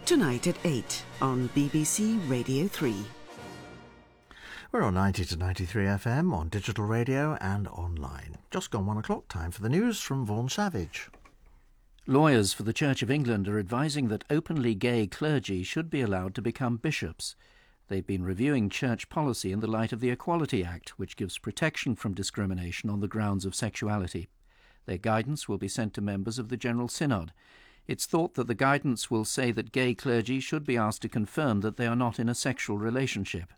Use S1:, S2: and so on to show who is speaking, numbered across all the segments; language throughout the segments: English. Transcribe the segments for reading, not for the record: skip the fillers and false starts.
S1: Tonight at 8 on BBC Radio 3.
S2: We're on 90 to 93 FM on digital radio and online. Just gone 1 o'clock, time for the news from Vaughan Savage.
S3: Lawyers for the Church of England are advising that openly gay clergy should be allowed to become bishops. They've been reviewing church policy in the light of the Equality Act, which gives protection from discrimination on the grounds of sexuality. Their guidance will be sent to members of the General Synod. It's thought that the guidance will say that gay clergy should be asked to confirm that they are not in a sexual relationship.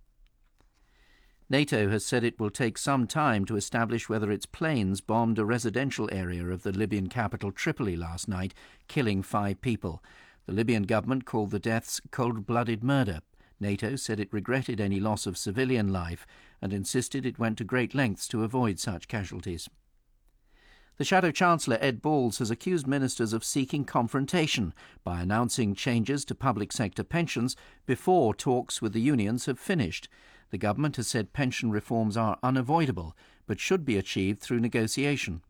S3: NATO has said it will take some time to establish whether its planes bombed a residential area of the Libyan capital Tripoli last night, killing 5 people. The Libyan government called the deaths cold-blooded murder. NATO said it regretted any loss of civilian life and insisted it went to great lengths to avoid such casualties. The Shadow Chancellor, Ed Balls, has accused ministers of seeking confrontation by announcing changes to public sector pensions before talks with the unions have finished. The government has said pension reforms are unavoidable, but should be achieved through negotiation.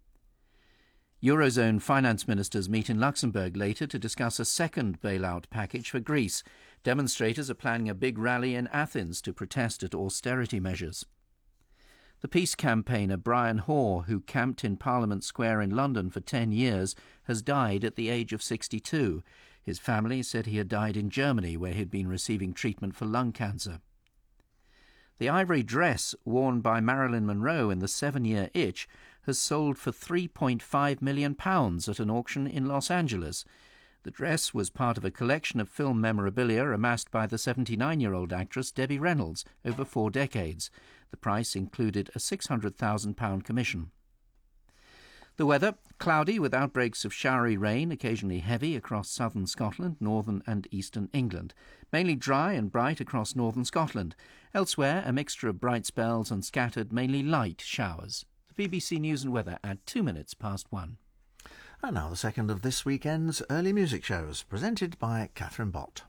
S3: Eurozone finance ministers meet in Luxembourg later to discuss a second bailout package for Greece. Demonstrators are planning a big rally in Athens to protest at austerity measures. The peace campaigner Brian Hoare, who camped in Parliament Square in London for 10 years, has died at the age of 62. His family said he had died in Germany, where he had been receiving treatment for lung cancer. The ivory dress worn by Marilyn Monroe in The 7-Year Itch has sold for £3.5 million at an auction in Los Angeles. The dress was part of a collection of film memorabilia amassed by the 79-year-old actress Debbie Reynolds over 4 decades. The price included a £600,000 commission. The weather, cloudy with outbreaks of showery rain, occasionally heavy across southern Scotland, northern and eastern England. Mainly dry and bright across northern Scotland. Elsewhere, a mixture of bright spells and scattered, mainly light showers. The BBC News and Weather at 1:02.
S2: And now the second of this weekend's early music shows, presented by Catherine Bott.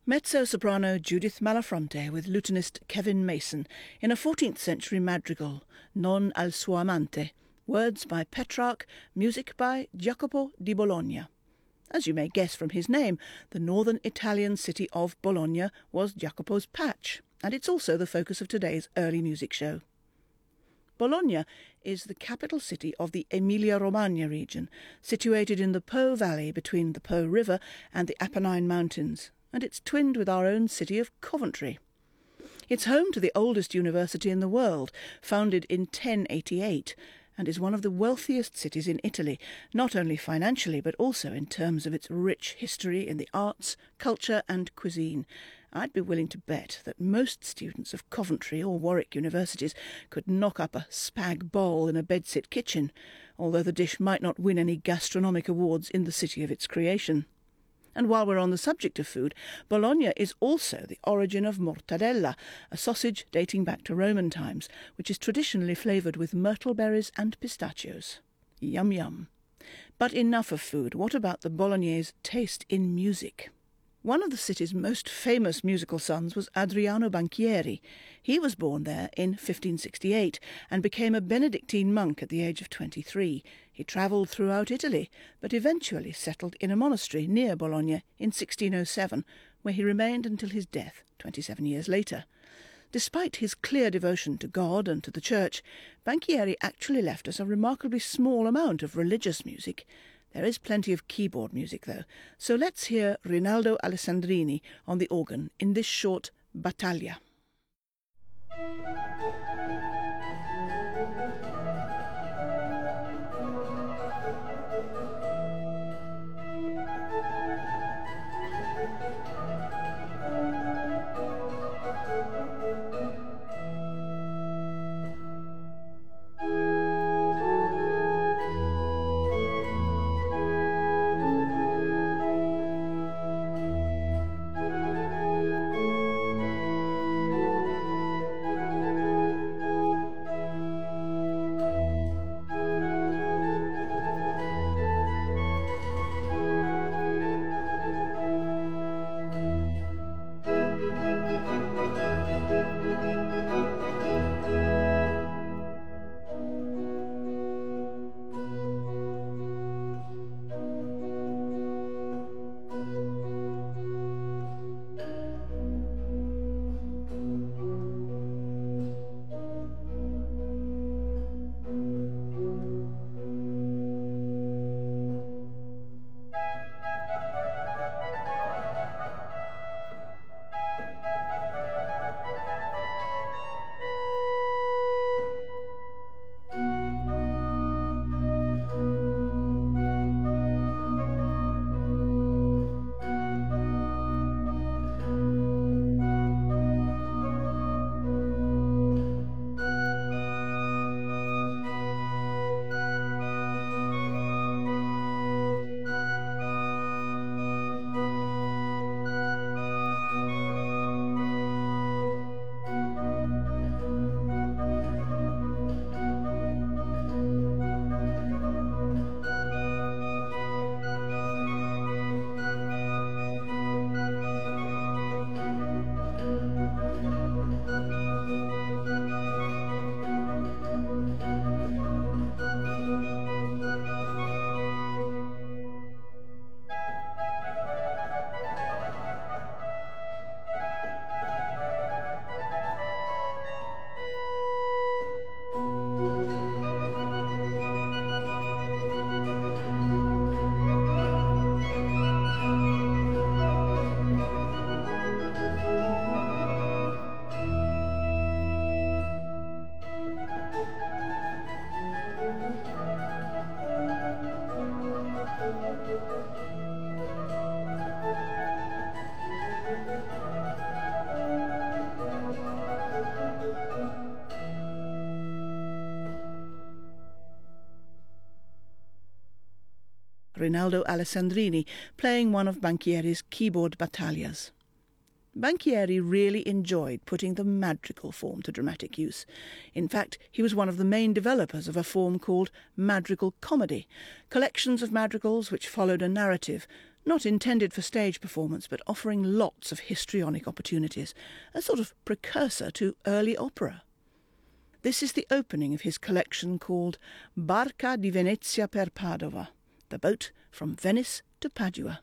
S4: Mezzo-soprano Judith Malafronte with lutenist Kevin Mason in a 14th century madrigal, Non al suo amante, words by Petrarch, music by Jacopo di Bologna. As you may guess from his name, the northern Italian city of Bologna was Jacopo's patch, and it's also the focus of today's early music show. Bologna is the capital city of the Emilia-Romagna region, situated in the Po Valley between the Po River and the Apennine Mountains, and it's twinned with our own city of Coventry. It's home to the oldest university in the world, founded in 1088, and is one of the wealthiest cities in Italy, not only financially but also in terms of its rich history in the arts, culture and cuisine. I'd be willing to bet that most students of Coventry or Warwick universities could knock up a spag bol in a bedsit kitchen, although the dish might not win any gastronomic awards in the city of its creation. And while we're on the subject of food, Bologna is also the origin of mortadella, a sausage dating back to Roman times, which is traditionally flavoured with myrtle berries and pistachios. Yum yum. But enough of food. What about the Bolognese taste in music? One of the city's most famous musical sons was Adriano Banchieri. He was born there in 1568 and became a Benedictine monk at the age of 23. He travelled throughout Italy, but eventually settled in a monastery near Bologna in 1607, where he remained until his death 27 years later. Despite his clear devotion to God and to the Church, Banchieri actually left us a remarkably small amount of religious music. There is plenty of keyboard music, though, so let's hear Rinaldo Alessandrini on the organ in this short Battaglia. Rinaldo Alessandrini, playing one of Banchieri's keyboard battaglias. Banchieri really enjoyed putting the madrigal form to dramatic use. In fact, he was one of the main developers of a form called madrigal comedy, collections of madrigals which followed a narrative, not intended for stage performance but offering lots of histrionic opportunities, a sort of precursor to early opera. This is the opening of his collection called Barca di Venezia per Padova, the boat from Venice to Padua.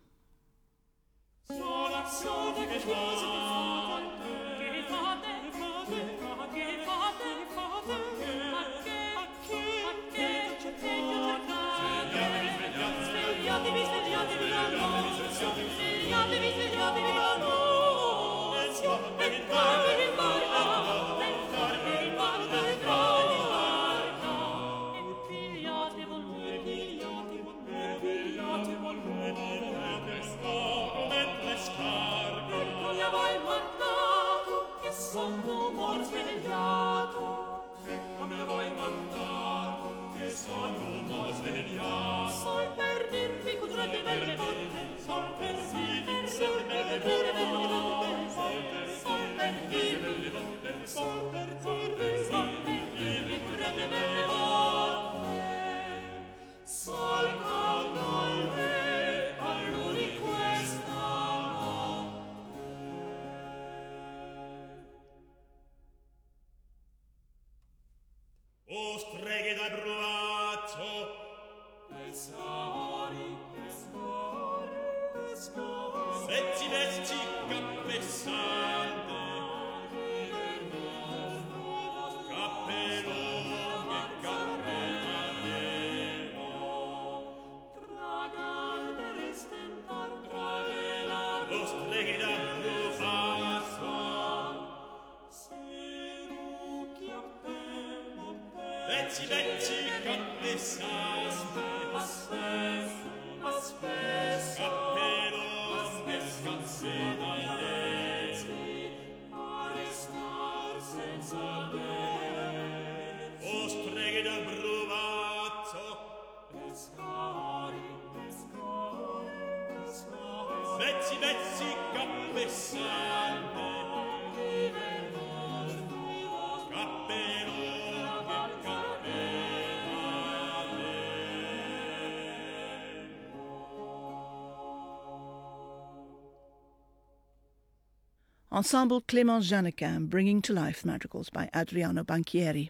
S4: Ensemble Clémence Janequin bringing to life madrigals by Adriano Banchieri.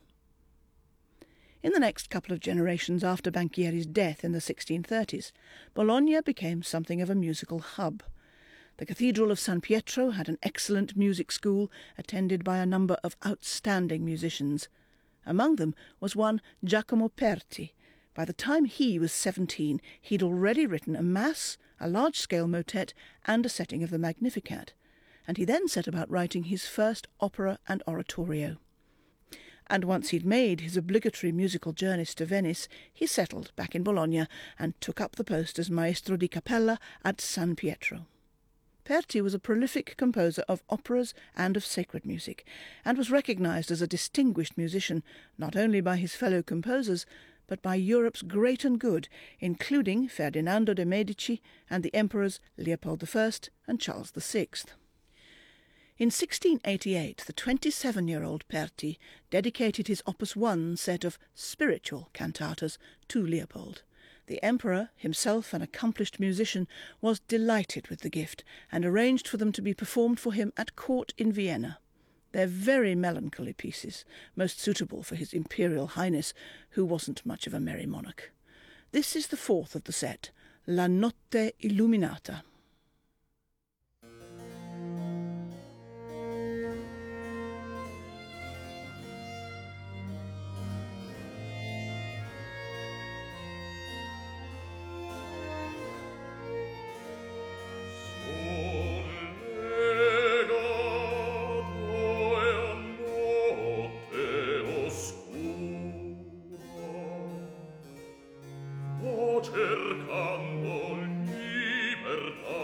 S4: In the next couple of generations after Banchieri's death in the 1630s, Bologna became something of a musical hub. The Cathedral of San Pietro had an excellent music school attended by a number of outstanding musicians. Among them was one Giacomo Perti. By the time he was 17, he'd already written a mass, a large-scale motet, and a setting of the Magnificat, and he then set about writing his first opera and oratorio. And once he'd made his obligatory musical journeys to Venice, he settled back in Bologna and took up the post as Maestro di Cappella at San Pietro. Perti was a prolific composer of operas and of sacred music, and was recognised as a distinguished musician not only by his fellow composers, but by Europe's great and good, including Ferdinando de' Medici and the emperors Leopold I and Charles VI. In 1688, the 27-year-old Perti dedicated his Opus 1 set of spiritual cantatas to Leopold. The emperor, himself an accomplished musician, was delighted with the gift and arranged for them to be performed for him at court in Vienna. They're very melancholy pieces, most suitable for his Imperial Highness, who wasn't much of a merry monarch. This is the fourth of the set, La Notte Illuminata.
S5: Cercando libertà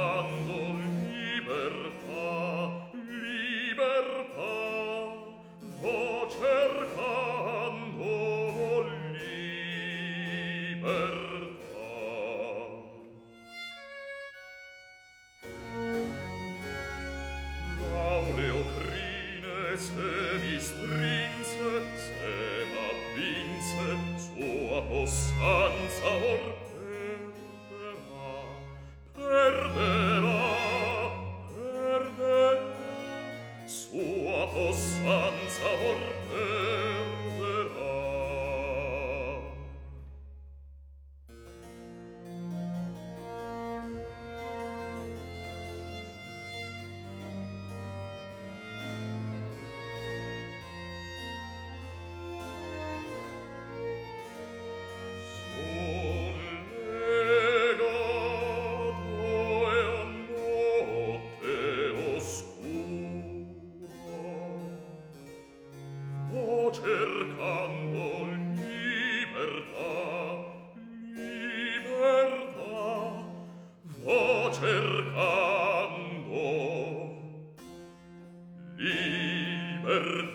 S5: cercando libertà, libertà, vo cercando libertà. L'aureo crine se mi strinse, se m'avvinse, sua possanza or perderà, perderà, sua possanza or perderà. Cercando libertà, libertà, vo cercando libertà.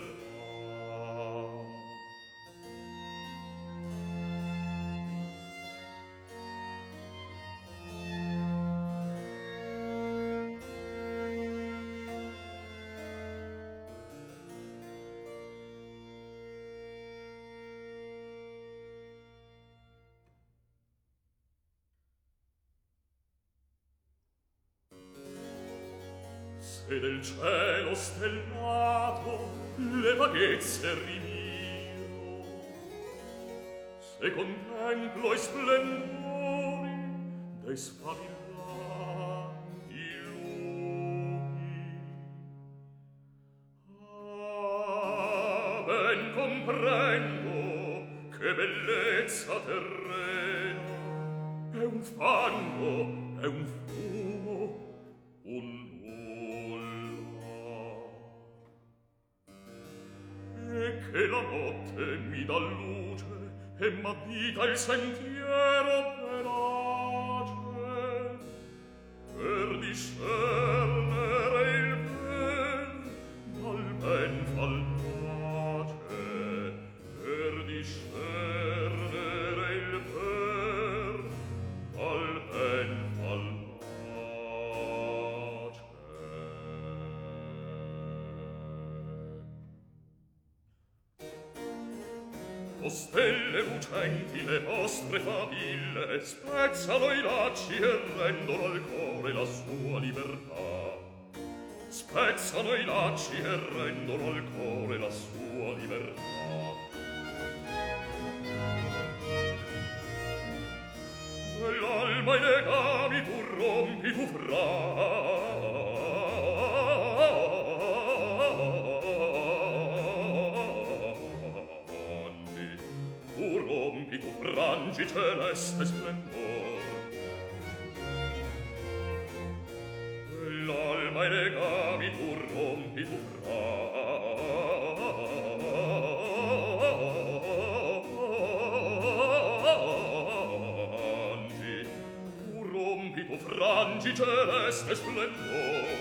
S5: Se del cielo stellato le vaghezze rimiro, se contemplo i splendori dei sfavillanti lumi, ben comprendo che bellezza terrena è un fango, è un fumo, un che la notte mi dà luce e m'addita il sentiero verace per discernere il ben dal ben fallace, per discernere il ben dal ben fallace. O stelle lucenti, le vostre faville spezzano i lacci e rendono al cuore la sua libertà. Spezzano i lacci e rendono al cuore la sua libertà. L'alma i legami tu rompi, tu frangi celeste splendor. L'alma i legami tu rompi, tu frangi celeste splendor.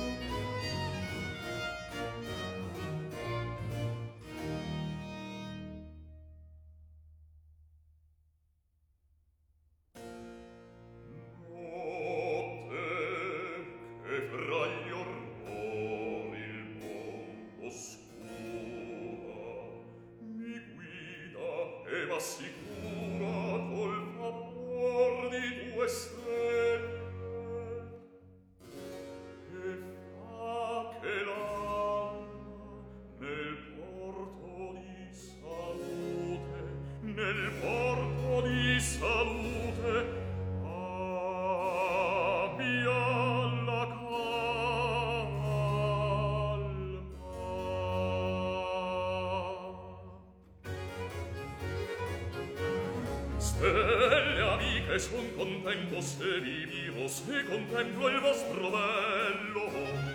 S5: Stelle amiche, son contento se vi miro, se contemplo il vostro bello.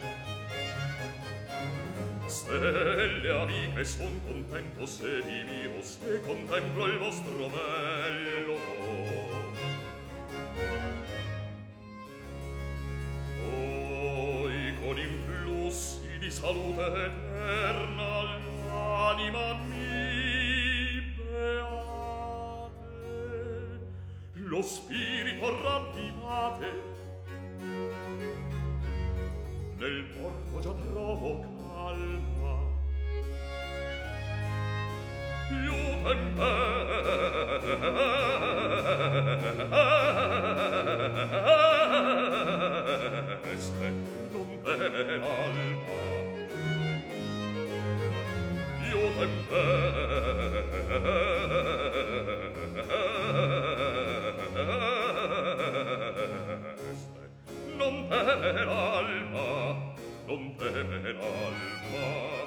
S5: Stelle amiche, son contento se vi miro, se contemplo il vostro bello. salute eterna l'anima mi beate, lo spirito ravvivate, nel porto già trovo calma, più tempeste non teme l'alma, più tempeste non teme l'alma, non teme l'alma.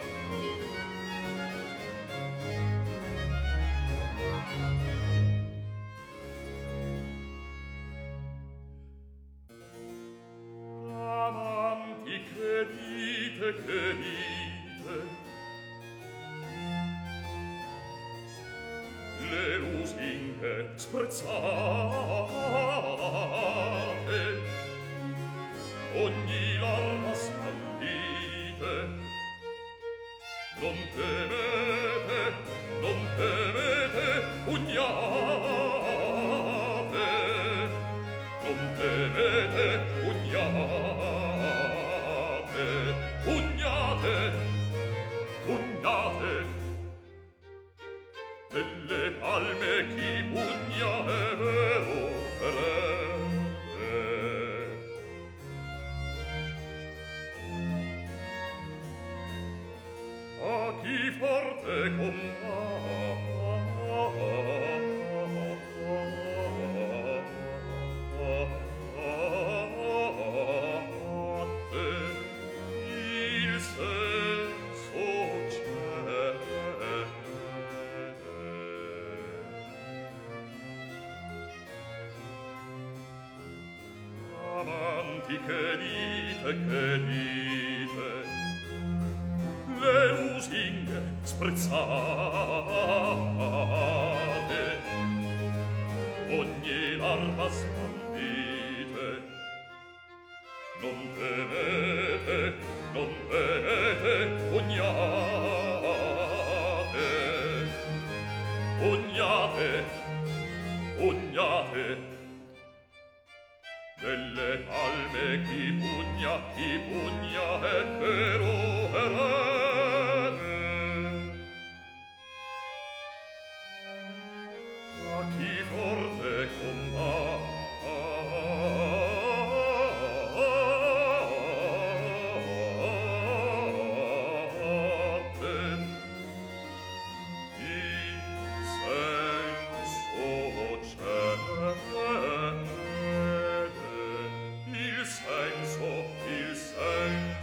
S5: Amanti, che dite, le lusinghe sprezzate, ogni larma scandite, non temete, pugnate, non temete, pugnate, pugnate, pugnate, nelle palme chi pugna è vero erede. A chi forte combatte, il senso cede. Amanti, che dite, le lusinghe sprezzate, ogni larva scandite, non temete, pugnate, pugnate, pugnate, nelle palme chi pugna è vero erede. A chi forte combatte, il senso cede, il senso cede.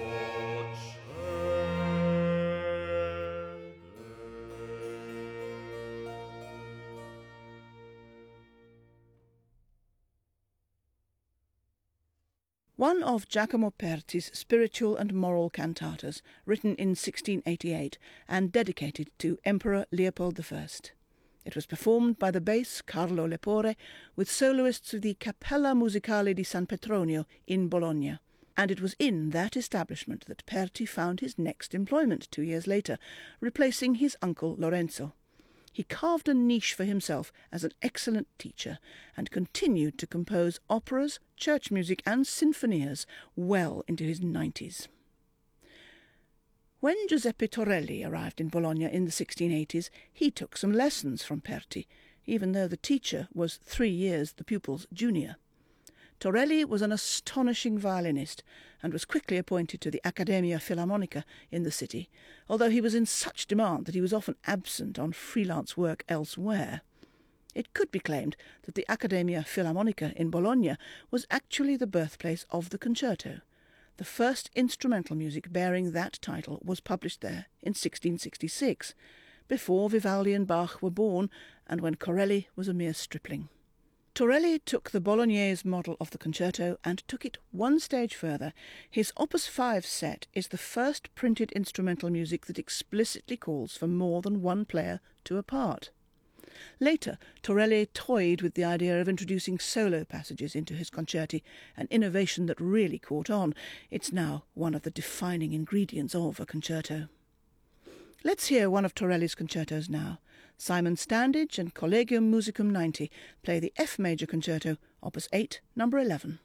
S4: One of Giacomo Perti's spiritual and moral cantatas, written in 1688 and dedicated to Emperor Leopold I. It was performed by the bass Carlo Lepore with soloists of the Cappella Musicale di San Petronio in Bologna, and it was in that establishment that Perti found his next employment 2 years later, replacing his uncle Lorenzo. He carved a niche for himself as an excellent teacher and continued to compose operas, church music and sinfonias well into his 90s. When Giuseppe Torelli arrived in Bologna in the 1680s, he took some lessons from Perti, even though the teacher was 3 years the pupil's junior. Torelli was an astonishing violinist and was quickly appointed to the Accademia Filarmonica in the city, although he was in such demand that he was often absent on freelance work elsewhere. It could be claimed that the Accademia Filarmonica in Bologna was actually the birthplace of the concerto. The first instrumental music bearing that title was published there in 1666, before Vivaldi and Bach were born and when Corelli was a mere stripling. Torelli took the Bolognese model of the concerto and took it one stage further. His Opus 5 set is the first printed instrumental music that explicitly calls for more than one player to a part. Later, Torelli toyed with the idea of introducing solo passages into his concerti, an innovation that really caught on. It's now one of the defining ingredients of a concerto. Let's hear one of Torelli's concertos now. Simon Standage and Collegium Musicum 90 play the F major concerto, opus 8, number 11.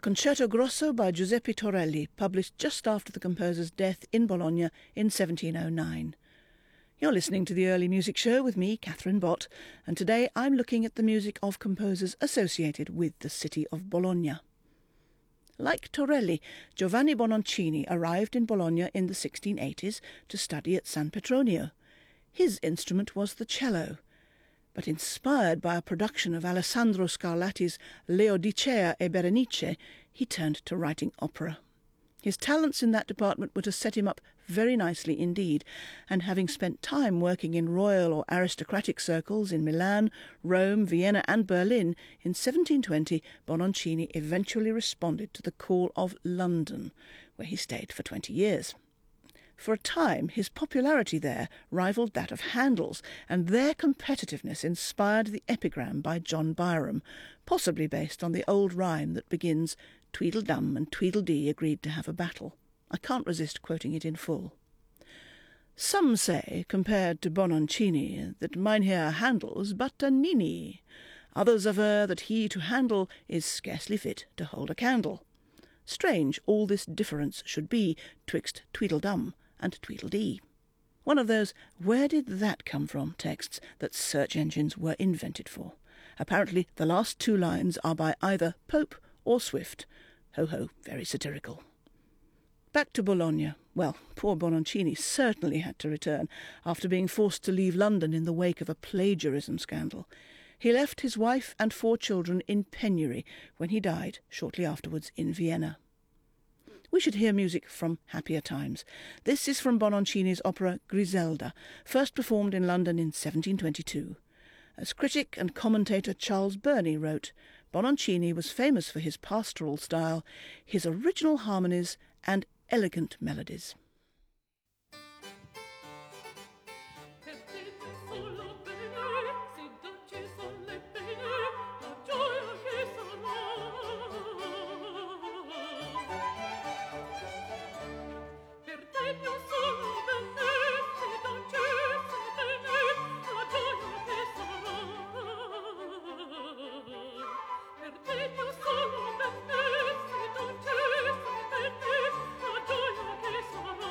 S4: Concerto Grosso by Giuseppe Torelli, published just after the composer's death in Bologna in 1709. You're listening to the Early Music Show with me, Catherine Bott, and today I'm looking at the music of composers associated with the city of Bologna. Like Torelli, Giovanni Bononcini arrived in Bologna in the 1680s to study at San Petronio. His instrument was the cello, but inspired by a production of Alessandro Scarlatti's Laodicea e Berenice, he turned to writing opera. His talents in that department were to set him up very nicely indeed, and having spent time working in royal or aristocratic circles in Milan, Rome, Vienna and Berlin, in 1720 Bononcini eventually responded to the call of London, where he stayed for 20 years. For a time, his popularity there rivalled that of Handel's, and their competitiveness inspired the epigram by John Byrom, possibly based on the old rhyme that begins, "Tweedledum and Tweedledee agreed to have a battle." I can't resist quoting it in full. Some say, compared to Bononcini, that Mynheer Handel's but a ninny. Others aver that he to handle is scarcely fit to hold a candle. Strange all this difference should be twixt Tweedledum and Tweedledee. One of those "where did that come from" texts that search engines were invented for. Apparently the last two lines are by either Pope or Swift. Ho ho, very satirical. Back to Bologna. Well, poor Bononcini certainly had to return after being forced to leave London in the wake of a plagiarism scandal. He left his wife and 4 children in penury when he died shortly afterwards in Vienna. We should hear music from happier times. This is from Bononcini's opera Griselda, first performed in London in 1722. As critic and commentator Charles Burney wrote, Bononcini was famous for his pastoral style, his original harmonies and elegant melodies.
S6: Solo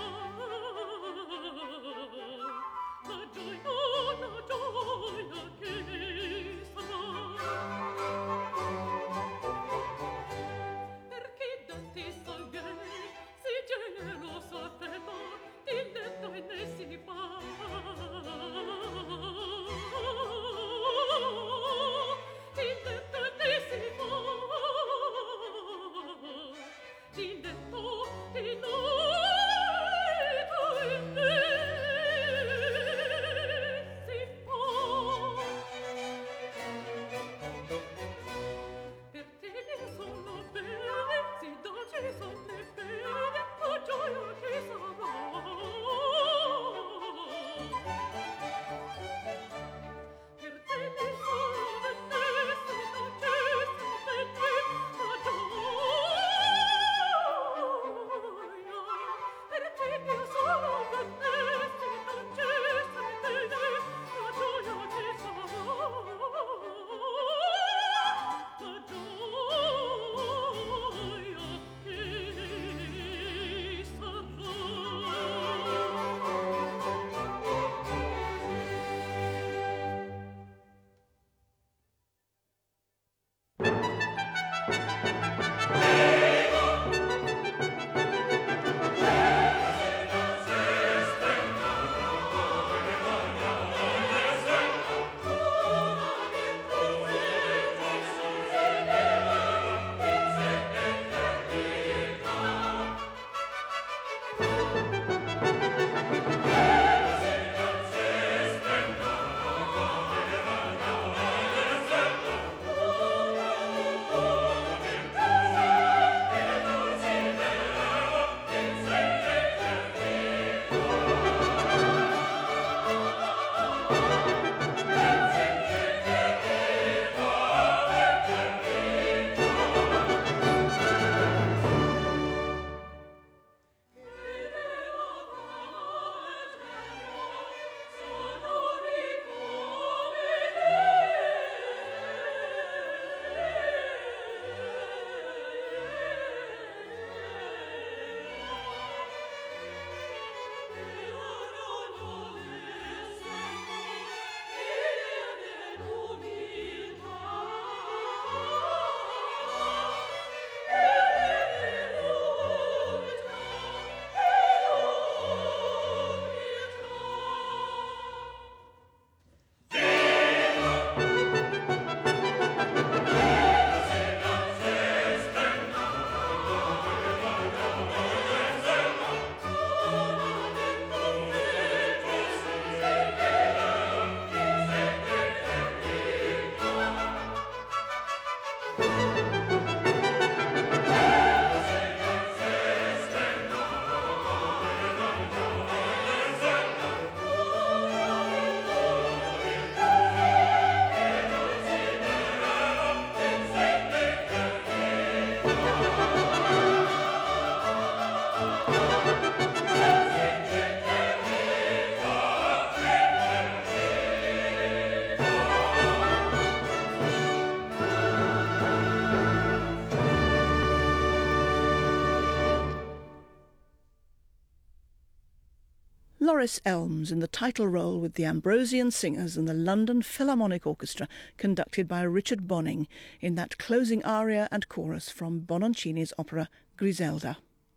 S4: Loris Elms in the title role with the Ambrosian Singers and the London Philharmonic Orchestra, conducted by Richard Bonning in that closing aria and chorus from Bononcini's opera Griselda.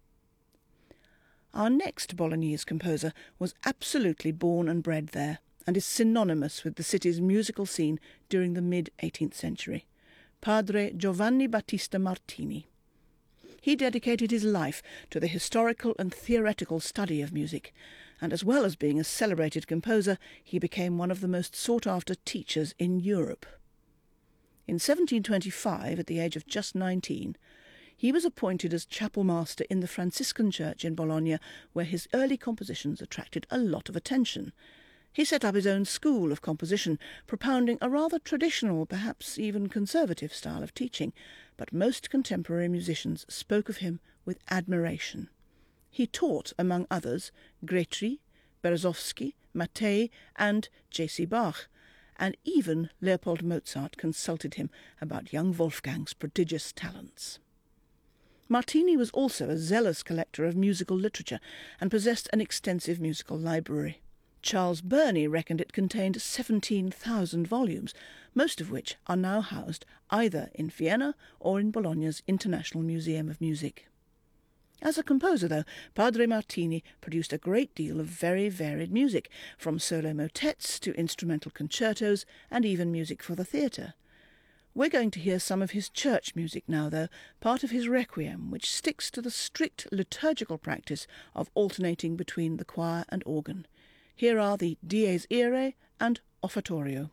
S4: Our next Bolognese composer was absolutely born and bred there, and is synonymous with the city's musical scene during the mid-18th century. Padre Giovanni Battista Martini. He dedicated his life to the historical and theoretical study of music, and as well as being a celebrated composer, he became one of the most sought-after teachers in Europe. In 1725, at the age of just 19, he was appointed as chapel master in the Franciscan church in Bologna, where his early compositions attracted a lot of attention. He set up his own school of composition, propounding a rather traditional, perhaps even conservative style of teaching, but most contemporary musicians spoke of him with admiration. He taught, among others, Grétry, Berezovsky, Mattei, and J.C. Bach, and even Leopold Mozart consulted him about young Wolfgang's prodigious talents. Martini was also a zealous collector of musical literature and possessed an extensive musical library. Charles Burney reckoned it contained 17,000 volumes, most of which are now housed either in Vienna or in Bologna's International Museum of Music. As a composer, though, Padre Martini produced a great deal of very varied music, from solo motets to instrumental concertos and even music for the theatre. We're going to hear some of his church music now, though, part of his Requiem, which sticks to the strict liturgical practice of alternating between the choir and organ. Here are the Dies Irae and Offertorio.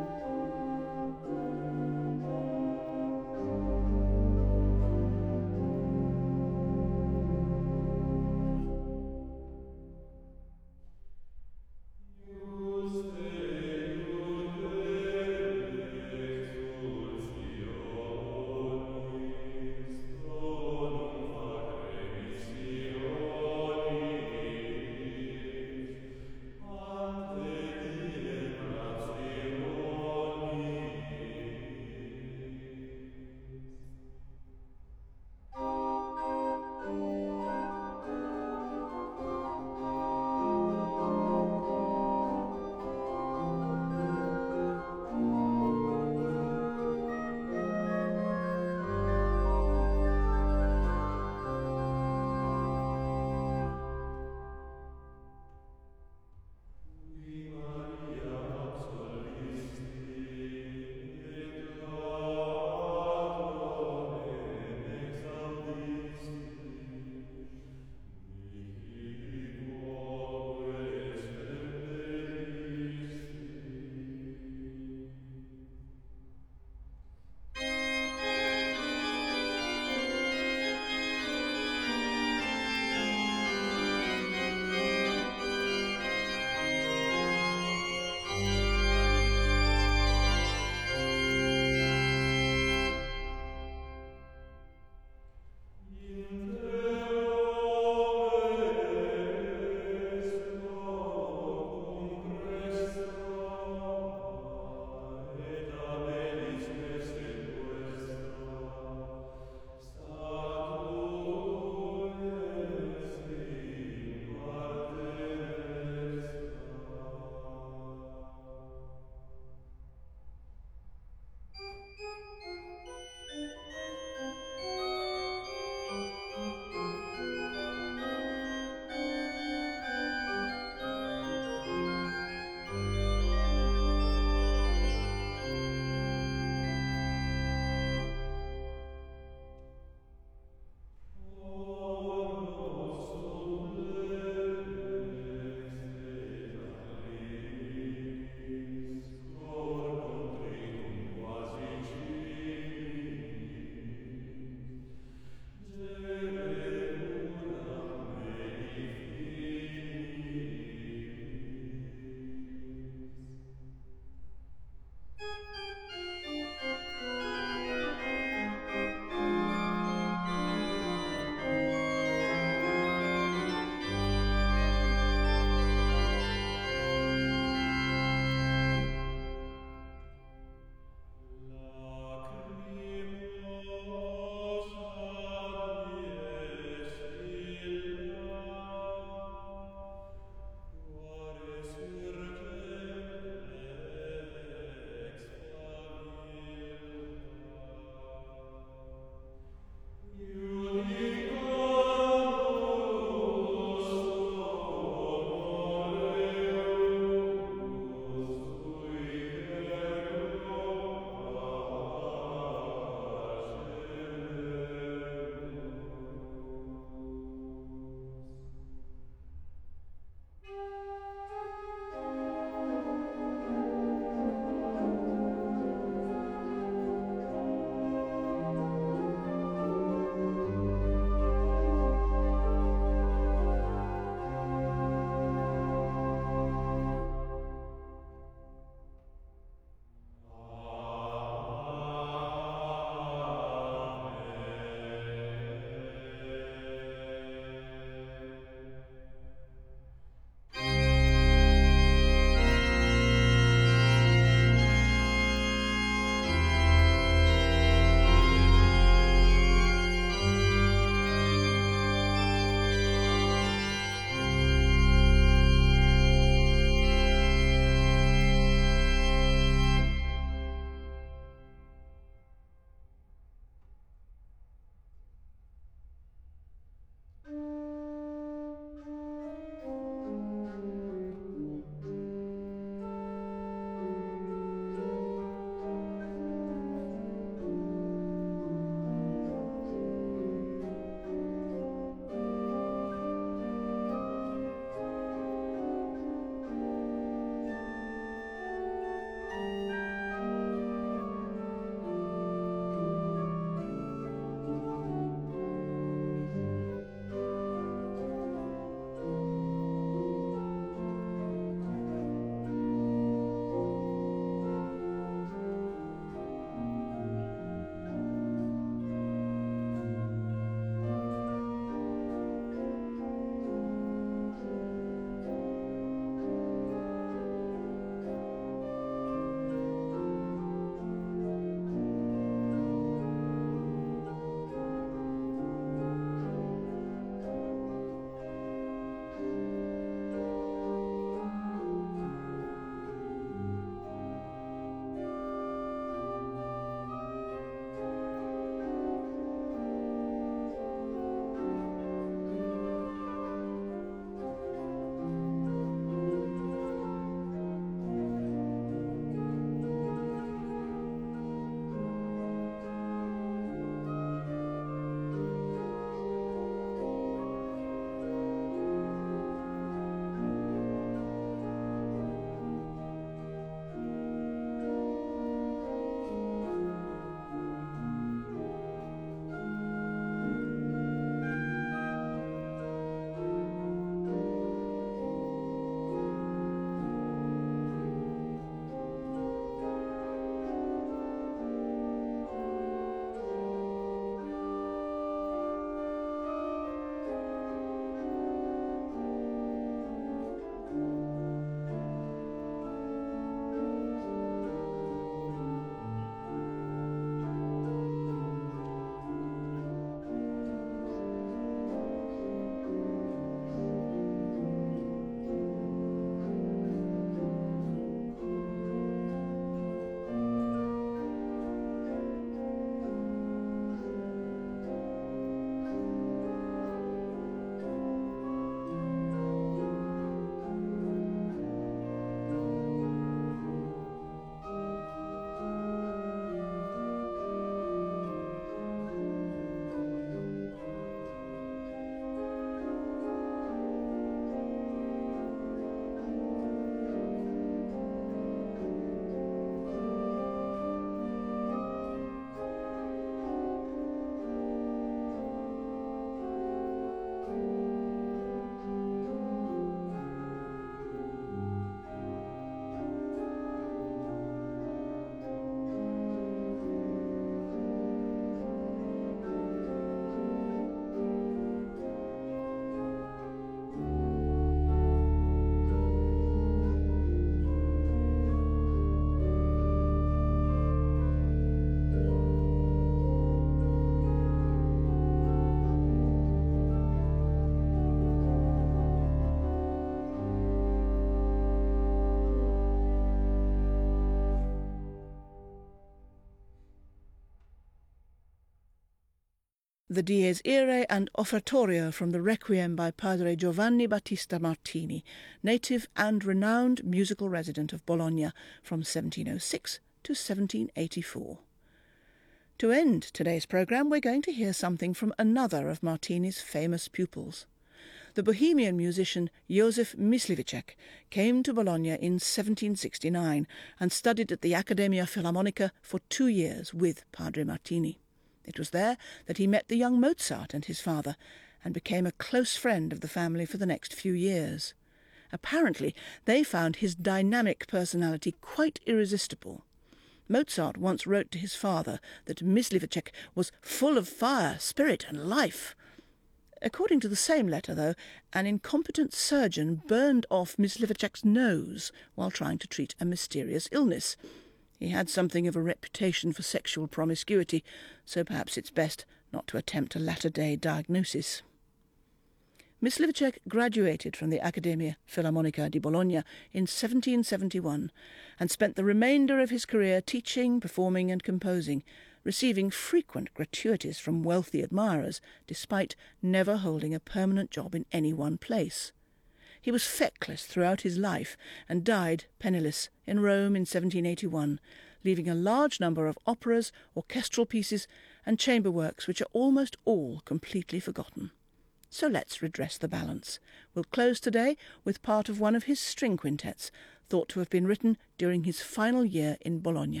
S4: the Dies Irae and Offertorio from the Requiem by Padre Giovanni Battista Martini, native and renowned musical resident of Bologna from 1706 to 1784. To end today's programme, we're going to hear something from another of Martini's famous pupils. The Bohemian musician Józef Mysliveček came to Bologna in 1769 and studied at the Accademia Filarmonica for 2 years with Padre Martini. It was there that he met the young Mozart and his father, and became a close friend of the family for the next few years. Apparently, they found his dynamic personality quite irresistible. Mozart once wrote to his father that Mysliveček was full of fire, spirit and life. According to the same letter, though, an incompetent surgeon burned off Mysliveček's nose while trying to treat a mysterious illness. He had something of a reputation for sexual promiscuity, so perhaps it's best not to attempt a latter-day diagnosis. Mysliveček graduated from the Accademia Filarmonica di Bologna in 1771 and spent the remainder of his career teaching, performing and composing, receiving frequent gratuities from wealthy admirers, despite never holding a permanent job in any one place. He was feckless throughout his life and died penniless in Rome in 1781, leaving a large number of operas, orchestral pieces and chamber works which are almost all completely forgotten. So let's redress the balance. We'll close today with part of one of his string quintets, thought to have been written during his final year in Bologna.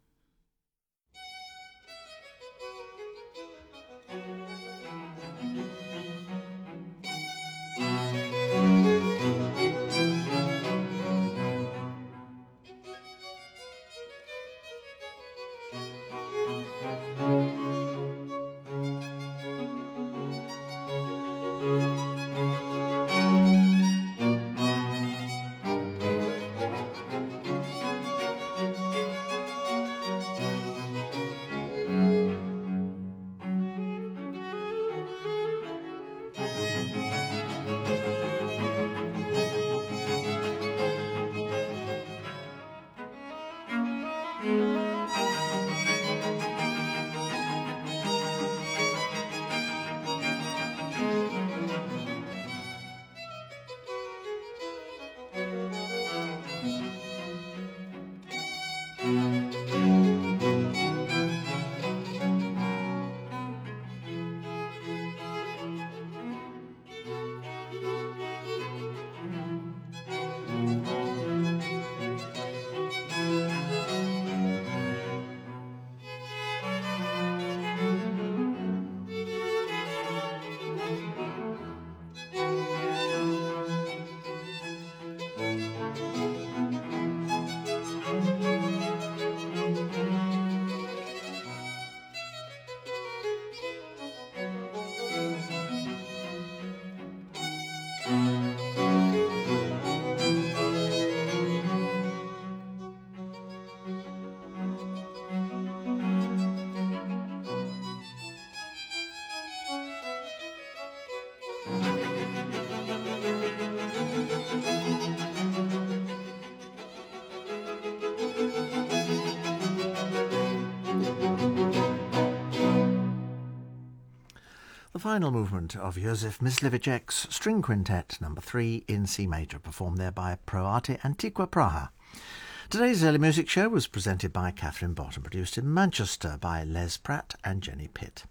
S2: The final movement of Józef Mysliveček's String Quintet No. 3 in C major, performed there by Pro Arte Antiqua Praha. Today's early music show was presented by Catherine Bott and produced in Manchester by Les Pratt and Jenny Pitt.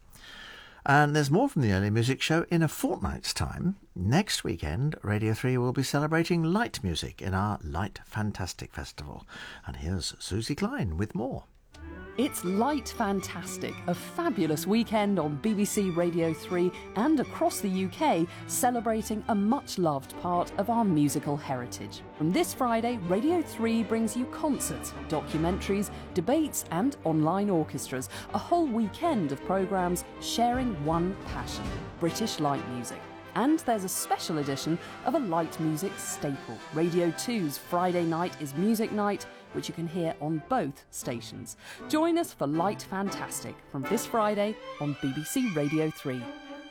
S2: And there's more from the early music show in a fortnight's time. Next weekend, Radio 3 will be celebrating light music in our Light Fantastic Festival. And here's Susie Klein with more.
S6: It's Light Fantastic, a fabulous weekend on BBC Radio 3 and across the UK, celebrating a much-loved part of our musical heritage. From this Friday, Radio 3 brings you concerts, documentaries, debates and online orchestras, a whole weekend of programmes sharing one passion, British light music. And there's a special edition of a light music staple. Radio 2's Friday night is Music Night, which you can hear on both stations. Join us for Light Fantastic from this Friday on BBC Radio 3.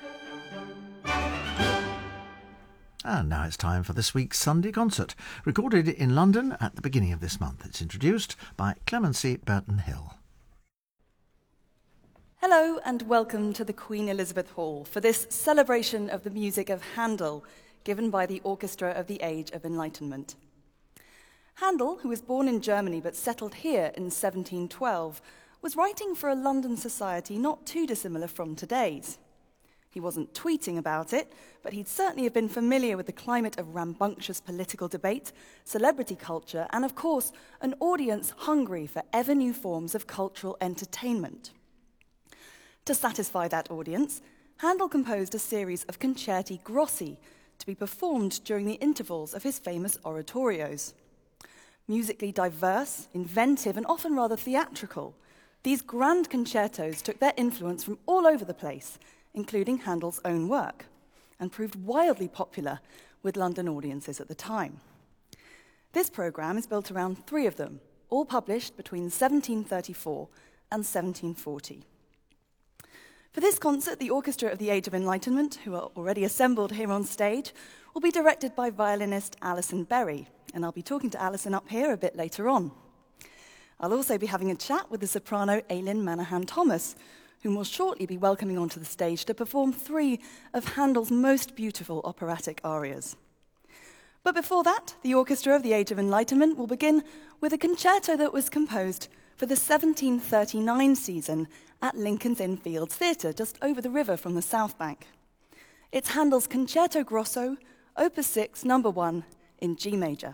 S2: And now it's time for this week's Sunday concert, recorded in London at the beginning of this month. It's introduced by Clemency Burton Hill.
S7: Hello and welcome to the Queen Elizabeth Hall for this celebration of the music of Handel, given by the Orchestra of the Age of Enlightenment. Handel, who was born in Germany but settled here in 1712, was writing for a London society not too dissimilar from today's. He wasn't tweeting about it, but he'd certainly have been familiar with the climate of rambunctious political debate, celebrity culture, and of course, an audience hungry for ever new forms of cultural entertainment. To satisfy that audience, Handel composed a series of concerti grossi to be performed during the intervals of his famous oratorios. Musically diverse, inventive, and often rather theatrical, these grand concertos took their influence from all over the place, including Handel's own work, and proved wildly popular with London audiences at the time. This programme is built around 3 of them, all published between 1734 and 1740. For this concert, the Orchestra of the Age of Enlightenment, who are already assembled here on stage, will be directed by violinist Alison Berry, and I'll be talking to Alison up here a bit later on. I'll also be having a chat with the soprano Aileen Manahan-Thomas, whom will shortly be welcoming onto the stage to perform 3 of Handel's most beautiful operatic arias. But before that, the Orchestra of the Age of Enlightenment will begin with a concerto that was composed for the 1739 season at Lincoln's Inn Fields Theatre, just over the river from the South Bank. It's Handel's Concerto Grosso, Opus 6, No. 1, in G major.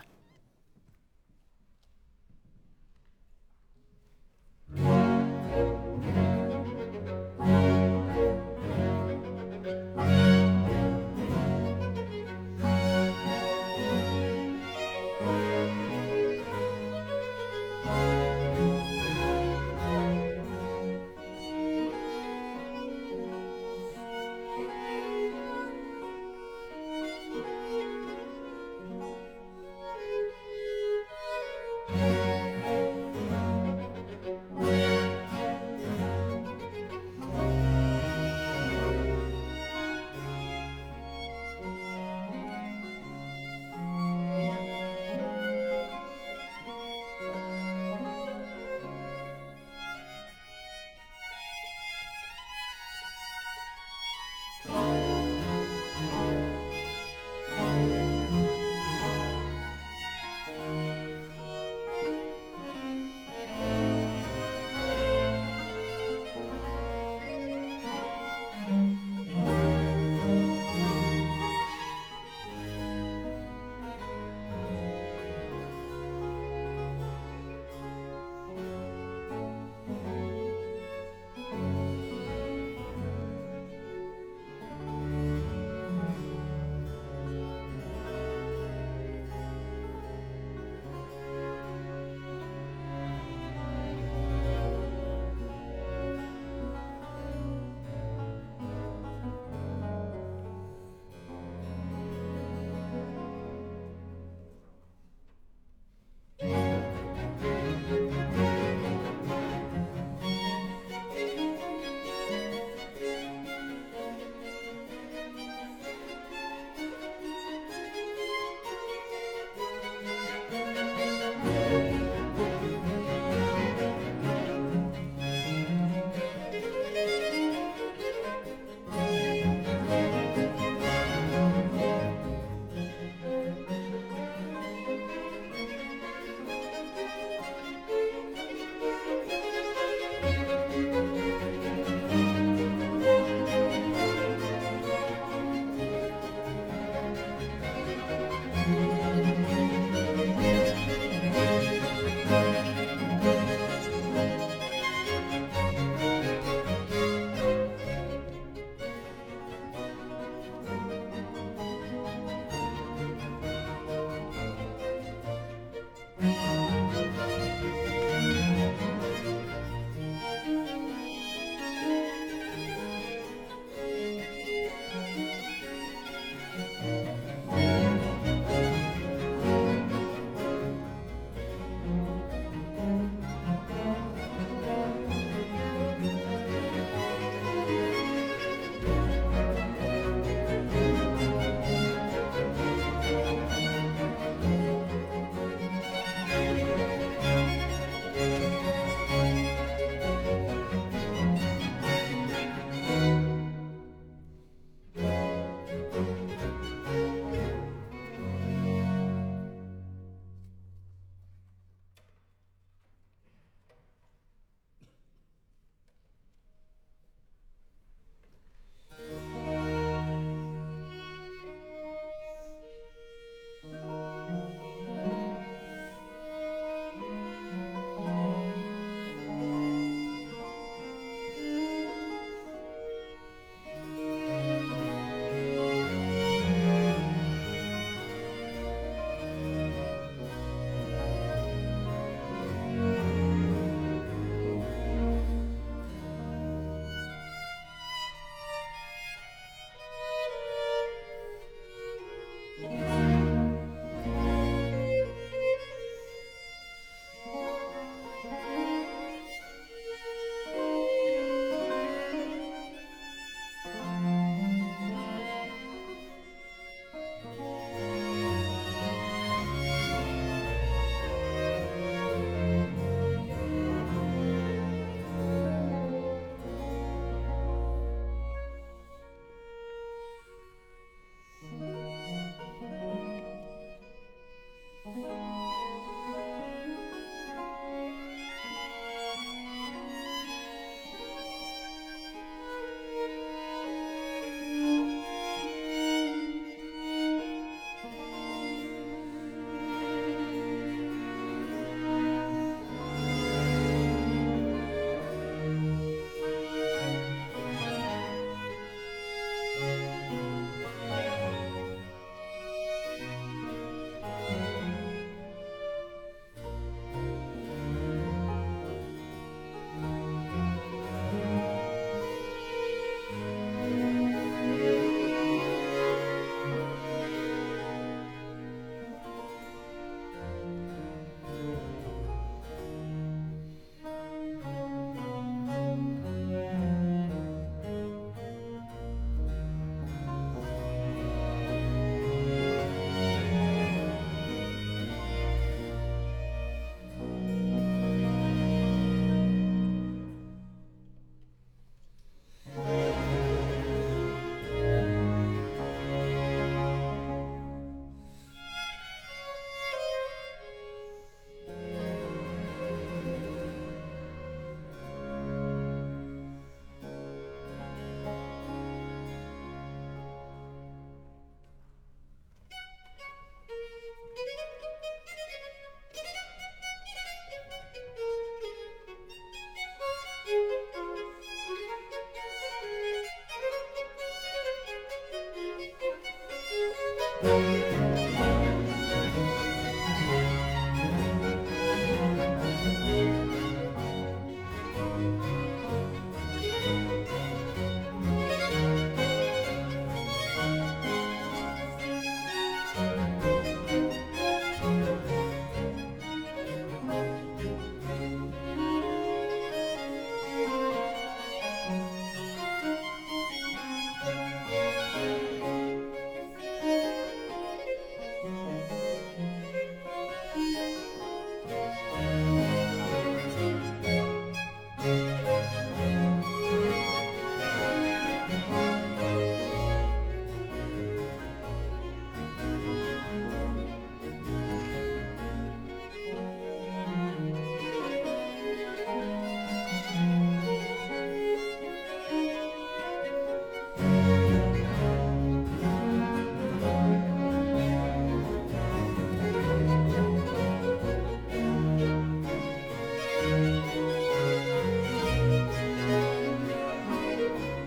S8: Thank you.